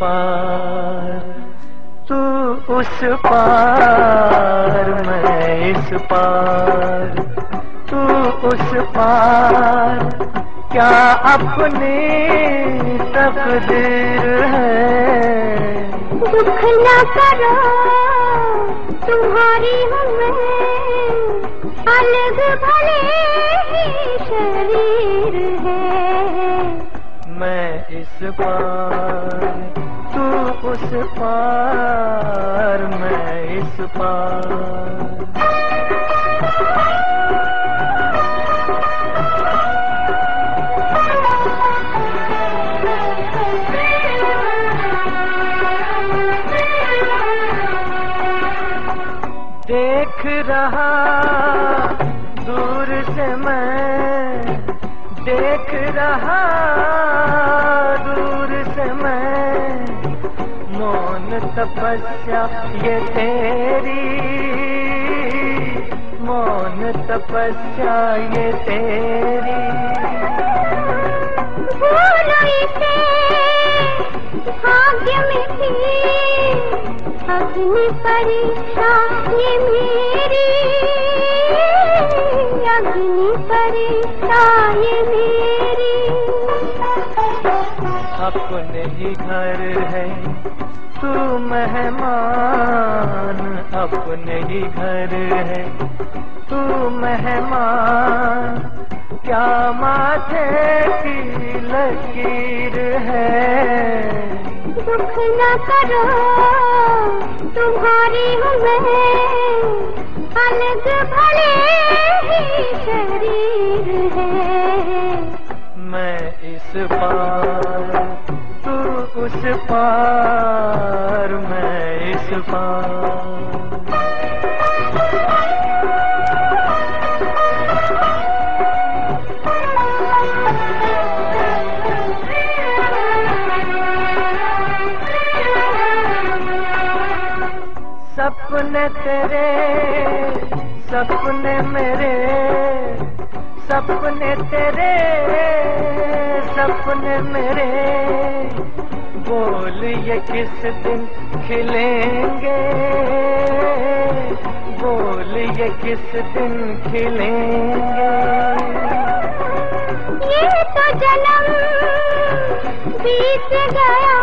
पार, तू उस पार मैं इस पार, तू उस पार क्या अपनी तकदीर है। दुख न करो तुम्हारी हूँ मैं, अलग भले ही शरीर है। मैं इस पार, तू उस पार, मैं इस पार। देख रहा दूर से मैं, देख रहा दूर से मैं, मौन तपस्या ये तेरी, मौन तपस्या ये तेरी। भूलो इसे भाग्य में थी अग्नि परीक्षा ये मेरी, अग्नि परीक्षा ये मेरी। अपने ही घर है तू मेहमान, अपने ही घर है तू मेहमान, क्या माथे की लकीर है। दुख न करो तुम्हारी हूँ मैं, अलग भले ही शरीर है। मैं इस पार, तू उस पार, मैं इस पार। सपने तेरे, सपने मेरे, सपने तेरे, सपने मेरे, बोल ये किस दिन खिलेंगे, बोल ये किस दिन खिलेंगे। ये तो जन्म बीत गया,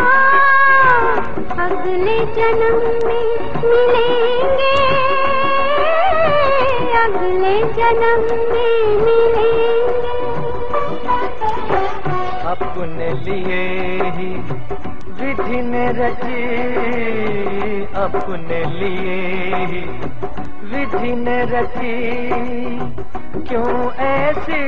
अगले जन्म में मिलेंगे, अगले जन्म में मिलेंगे। अपने लिए ही विधि ने रची, अपने लिए ही विधि ने रची, क्यों ऐसी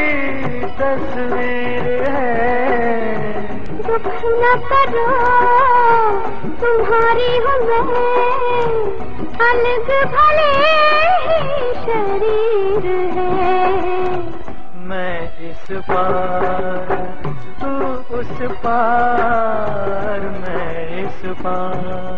तस्वीर है। दुख न करो तुम्हारी हूँ मैं, अलग भले ही शरीर है। मैं इस पार, तू उस पार, मैं इस पार।